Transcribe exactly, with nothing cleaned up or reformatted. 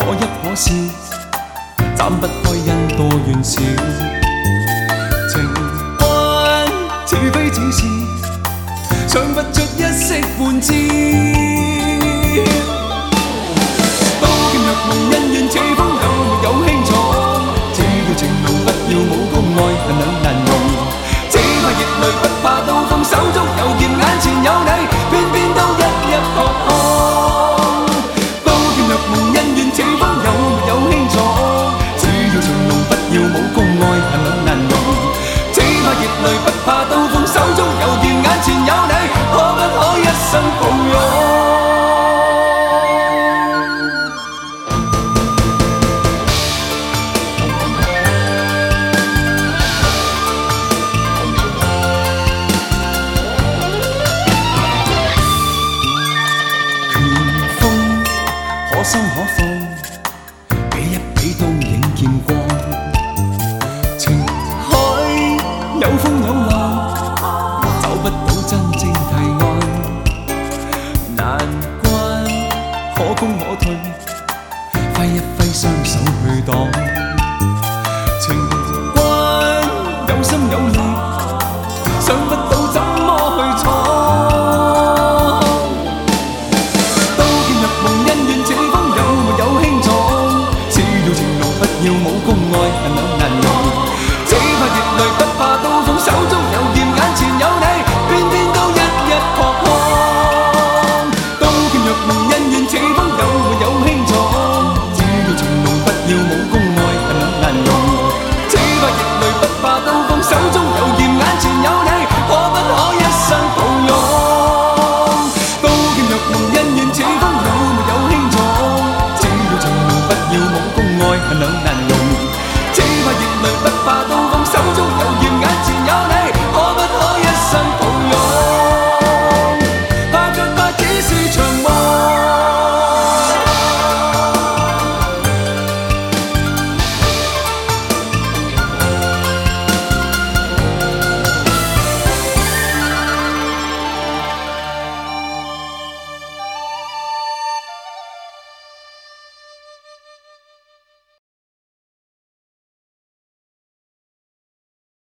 可一可笑，斬不開因多怨少。情關似非似是，想不出一息半招。刀劍若夢恩怨似風有沒有輕重？只要情濃不要武功愛恨兩難容。這塊熱淚不怕刀鋒，手中有劍眼前有你，偏偏都一一撲空。刀劍若夢恩怨似風有沒有輕重？只要情濃不要武功愛恨兩難容。這塊熱淚不怕刀鋒，手中有劍眼前有你，可不可一生抱擁？可心可放，比一比都影見光。情海有風有浪，找不到真正題案。難關可攻可退，揮一揮雙手去擋。情